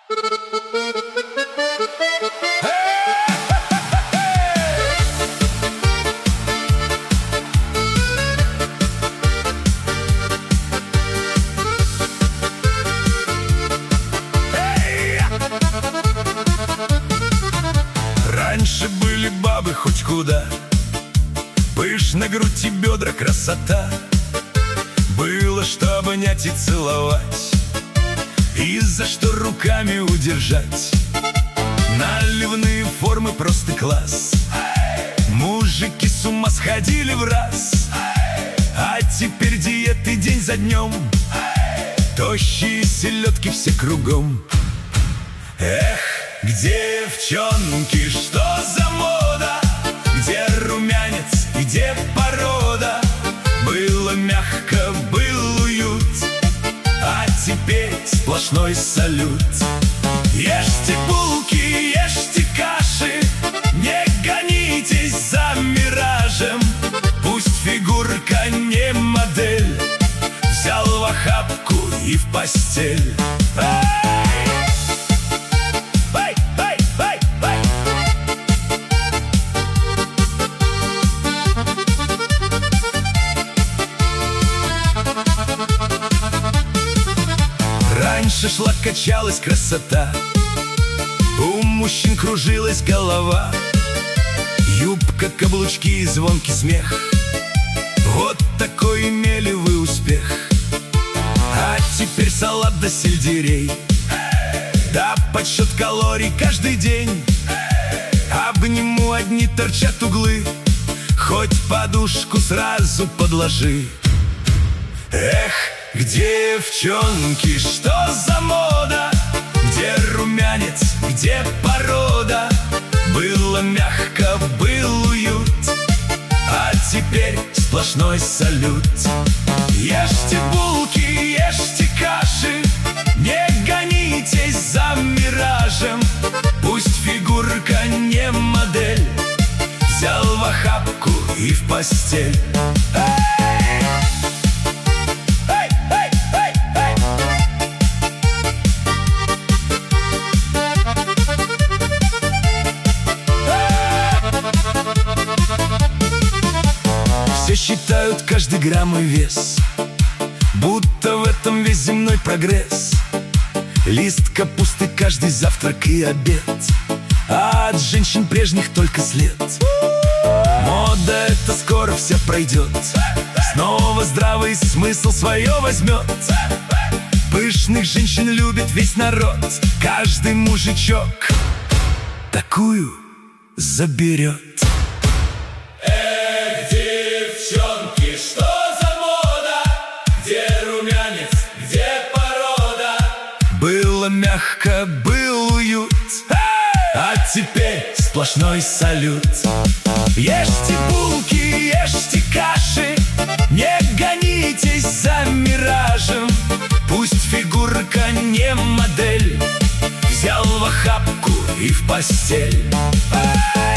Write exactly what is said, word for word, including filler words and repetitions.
Раньше были бабы хоть куда, пышно грудь и бедра, красота. Было что обнять и целовать, и за что руками удержать. Наливные формы просто класс, мужики с ума сходили в раз. А теперь диеты день за днем, тощие селедки все кругом. Эх, девчонки, что за мода? Где румянец, где порода? Было мягко, был уют, а теперь сплошной салют. Ешьте булки, ешьте каши, не гонитесь за миражем. Пусть фигурка не модель, взял в охапку и в постель. Раньше шла, качалась красота, у мужчин кружилась голова. Юбка, каблучки и звонкий смех, вот такой имели вы успех. А теперь салат да сельдерей, да подсчет калорий каждый день. Обниму, одни торчат углы, хоть подушку сразу подложи. Эх, девчонки, что за мода? Где румянец, где порода? Было мягко, был уют, а теперь сплошной салют. Ешьте булки, ешьте каши, не гонитесь за миражем. Пусть фигурка не модель, взял в охапку и в постель. Все считают каждый грамм и вес, будто в этом весь земной прогресс. Лист капусты каждый завтрак и обед, а от женщин прежних только след. Мода эта скоро вся пройдет, снова здравый смысл свое возьмет. Пышных женщин любит весь народ, каждый мужичок такую заберет. Девчонки, что за мода? Где румянец, где порода? Было мягко, был уют, а теперь сплошной салют. Ешьте булки, ешьте каши, не гонитесь за миражем. Пусть фигурка не модель, взял в охапку и в постель.